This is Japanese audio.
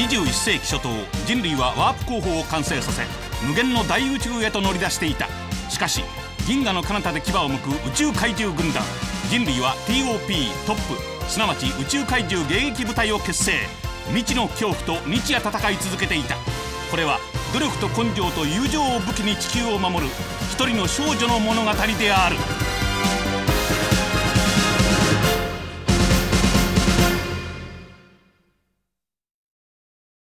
21世紀初頭、人類はワープ工法を完成させ無限の大宇宙へと乗り出していた。しかし銀河の彼方で牙を向く宇宙怪獣軍団、人類は TOP トップ、すなわち宇宙怪獣迎撃部隊を結成。未知の恐怖と日夜戦い続けていた。これは努力と根性と友情を武器に地球を守る一人の少女の物語である。